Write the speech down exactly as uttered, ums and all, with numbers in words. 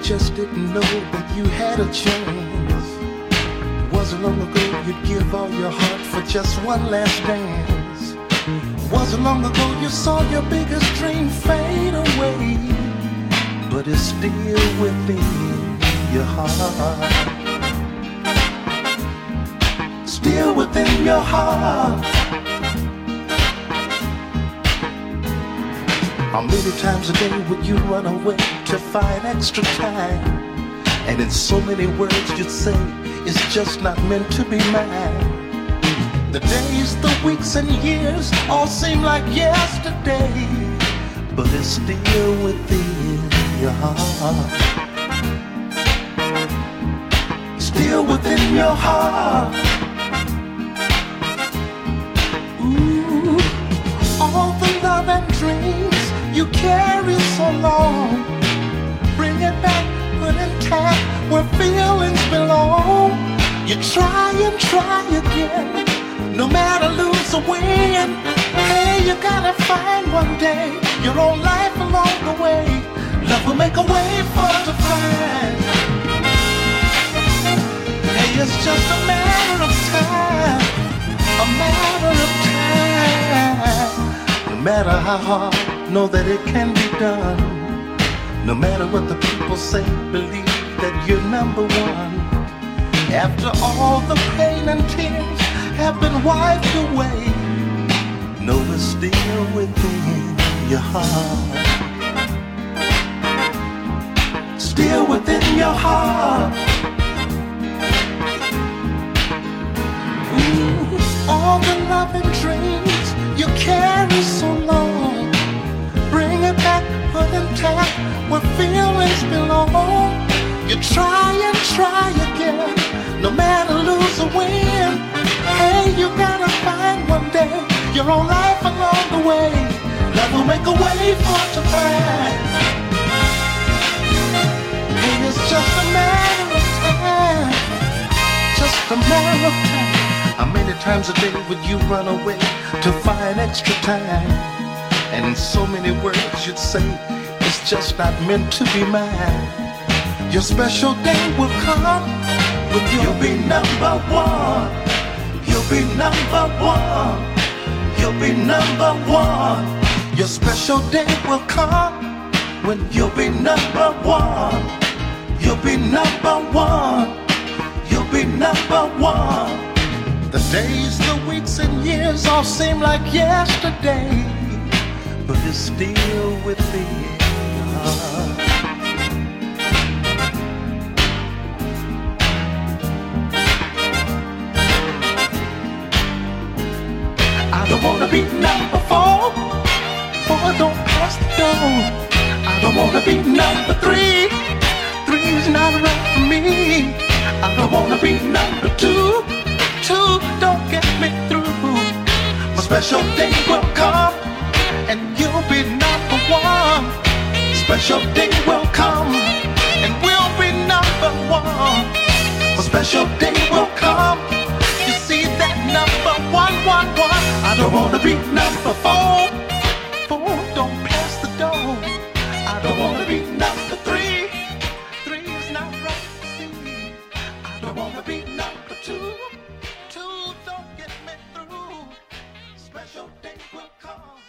just didn't know that you had a chance. Wasn't long ago you'd give all your heart for just one last dance. Wasn't long ago you saw your biggest dream fade away, but it's still within your heart. Still within your heart. How many times a day would you run away to find extra time? And in so many words you'd say, it's just not meant to be mine. The days, the weeks and years all seem like yesterday, but it's still within your heart. Still within your heart. Ooh, all the love and dreams you carry so long, bring it back, put intact where feelings belong. You try and try again, no matter lose or win. Hey, you gotta find one day your own life along the way. Love will make a way for us to find. Hey, it's just a matter of time, a matter of time. No matter how hard, know that it can be done. No matter what the people say, believe that you're number one. After all the pain and tears have been wiped away, know it's still within your heart. Still within your heart. Ooh, all the love and dreams you carry so long, bring it back, put intact where feelings belong. You try and try again, no matter lose or win. Hey, you gotta find one day your own life along the way. Love will make a way for it to find. Hey, it's just a matter of time, just a matter of time. How many times a day would you run away to find extra time? And in so many words you'd say, it's just not meant to be mine. Your special day will come when you'll be number one. You'll be number one. You'll be number one. Your special day will come when you'll be number one. You'll be number one. You'll be number one. The days, the weeks and years all seem like yesterday, but it's still within your heart. I don't wanna be number four, four don't pass the door. I don't wanna be number three, three's not right for me. I don't wanna be number two, two don't get me through. My special day will come and you'll be number one. Special day will come and we'll be number one. My special day will come. You see that number one, one, one. I don't wanna be number four, four don't pass the door. I don't wanna be number three, three's not right to see. I don't wanna be number two, two don't get me through. Special day will come.